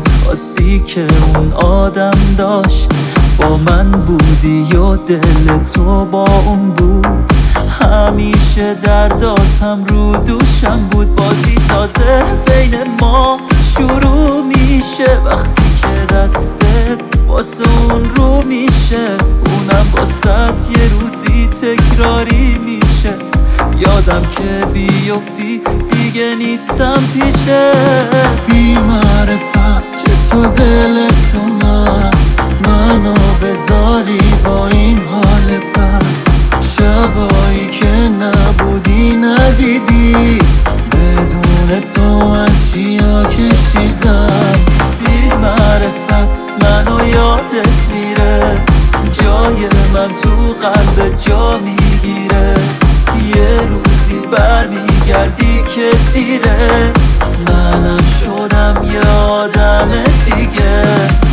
خواستی که اون آدم داشت با من بودی یا دل تو با اون بود. همیشه درداتم رو دوشم بود. بازی تازه بین ما شروع میشه وقتی که دستت واسه اون رو میشه. اونم واسه یه روزی تکراری میشه. یادم که بیفتی دیگه نیستم پیشه. بی معرفت چه تو دلت اومد منو بذاری با این حال بد. شبایی که نبودی ندیدی بدون تو من چیا کشیدم. بی معرفت منو یادت میره. جای من تو قلب جا میگیره. یه روزی برمیگردی که دیره. منم شدم یه آدم دیگه.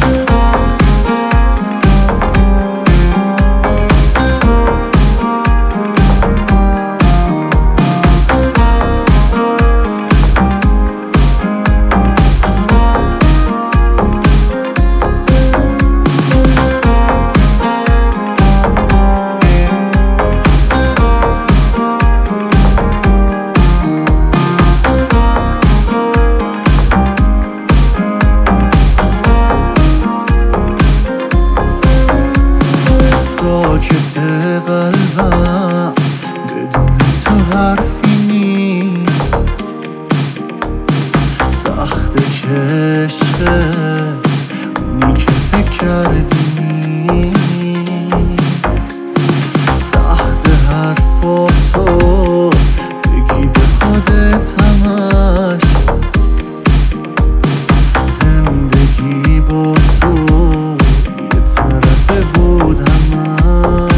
ساکت قلبم بدون تو حرفی نیست. سخته که عشقت اونی که فکر کردی نیست. سخته حرفاتو بگی به خودت همش. زندگی با تو یه طرفه بود همش.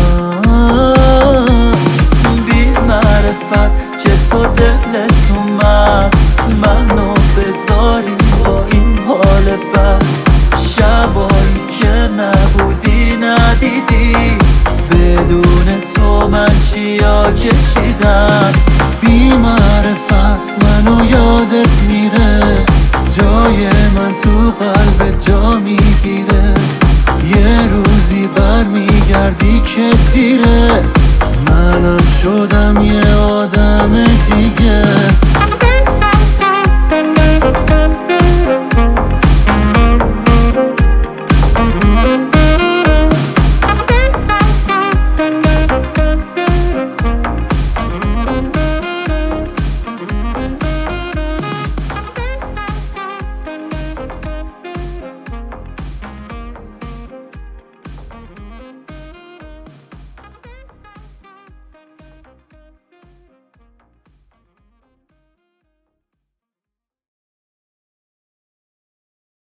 بی معرفت چطور دلت اومد منو بذاری با این حال بد. شبایی که نبودی ندیدی بدون تو من چیا کشیدم. بی معرفت منو یادت میره. جای من تو قلب جا میگیره. یه روزی برمیگردی که دیره. منم شدم یه آدم دیگه.